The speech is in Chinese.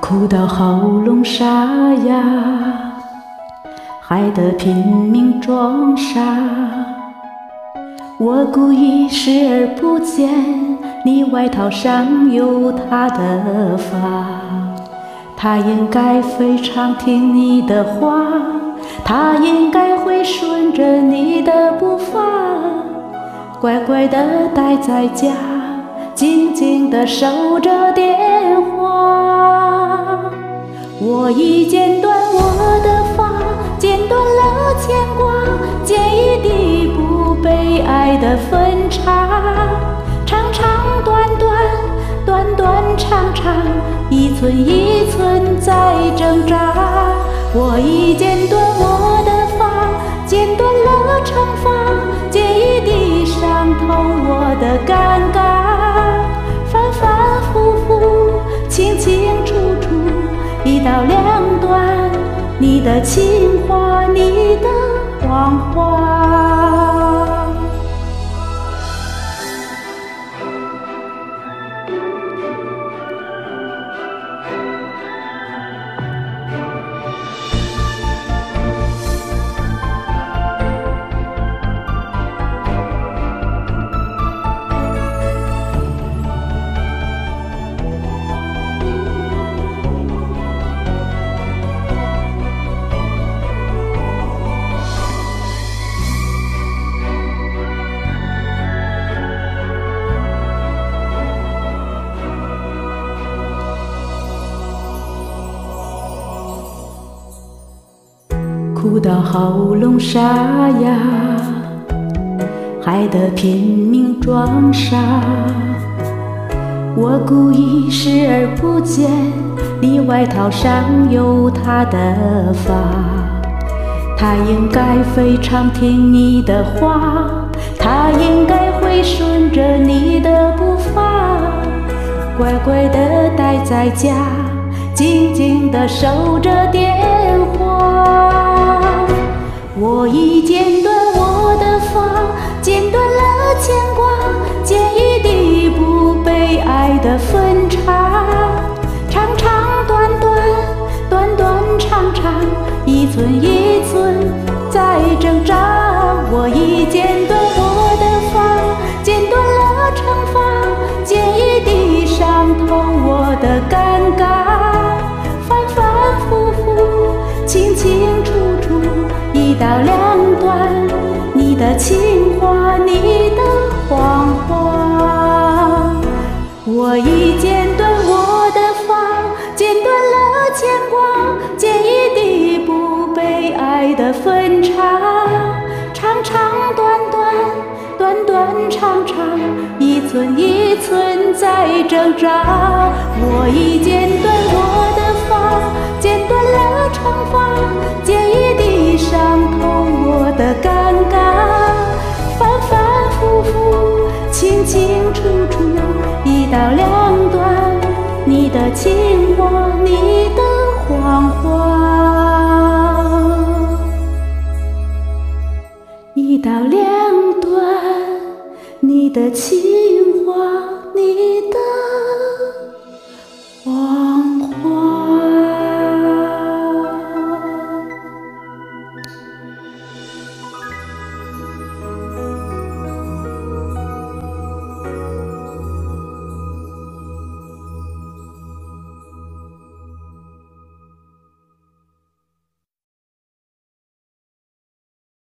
哭到喉咙沙哑，害得拼命装傻。我故意视而不见，你外套上有他的发。他应该非常听你的话，他应该会顺着你的步伐，乖乖地待在家，静静地守着电话。我已剪断我的发，剪断了牵挂，剪一地不被爱的分叉。长长短短，短短长长，一寸一寸在挣扎。我已剪断我的发，剪断了长发，剪一地伤透我的尴尬。反反复复，清清楚楚，一刀两断，你的情话，你的谎话。哭到喉咙沙哑，害得拼命装傻。我故意视而不见，你外套上有他的发。他应该非常听你的话，他应该会顺着你的步伐，乖乖地待在家，静静地守着电话。我已剪断我的发，剪断了牵挂，剪一地不被爱的分叉。长长短短，短短长长，一寸一寸在挣扎。我已剪断我的发，剪断了长发，剪一地伤透我的尴尬。反反复复，清清楚楚，一刀两断，你的情话，你的谎话。我已剪断我的发，剪断了牵挂，剪一地不被爱的分叉。长长短短，短短长长，一寸一寸在挣扎。我已剪断我的发，剪断了长发，剪一地伤透我的尴尬。反反复复，清清楚楚，一刀两断，你的情话，你的谎话。一刀两断，你的情话，你的谎话。